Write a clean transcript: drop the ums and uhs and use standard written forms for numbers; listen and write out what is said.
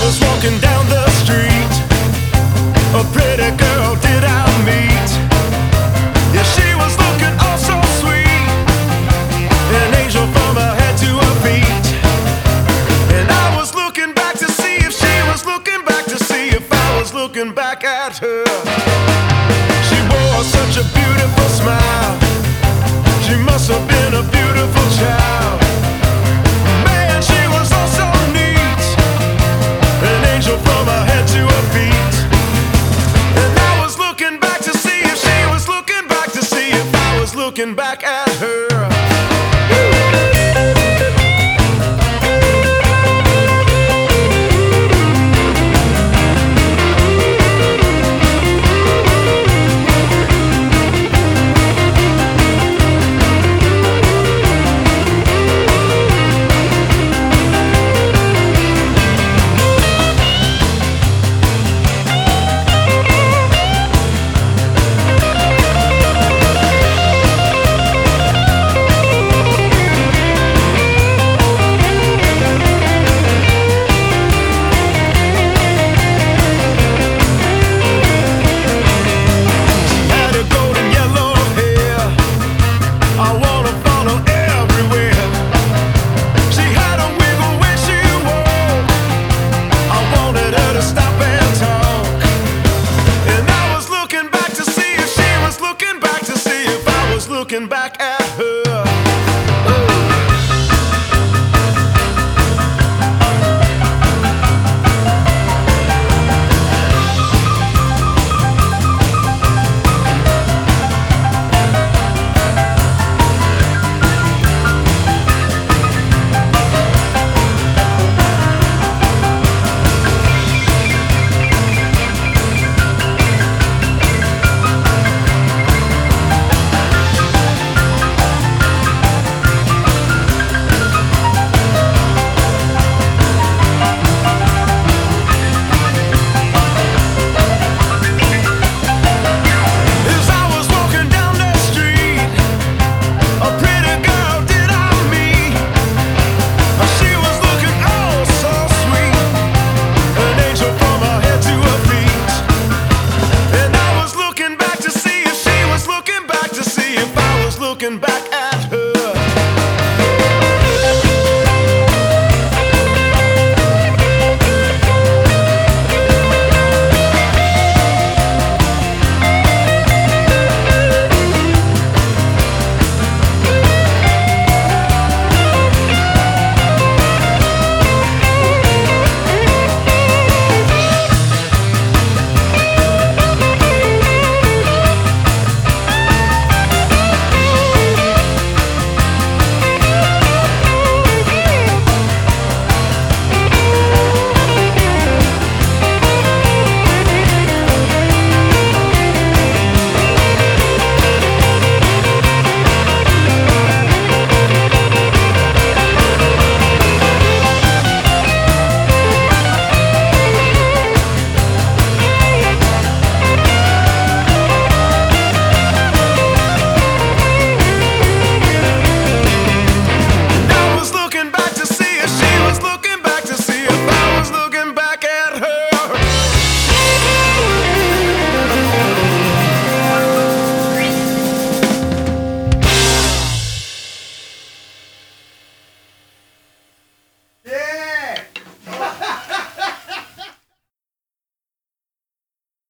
was walking down the street, a pretty girl did I meet. Yeah, she was looking oh so sweet, an angel from her head to her feet. And I was looking back to see if she was looking back to see if I was looking back at her. She wore such a beautiful smile, she must have been a beautiful child. Man, she was oh so neat, an angel from her head to her feet. And I was looking back to see if she was looking back to see if I was looking back at her. Looking back at her. Looking back at her. Looking back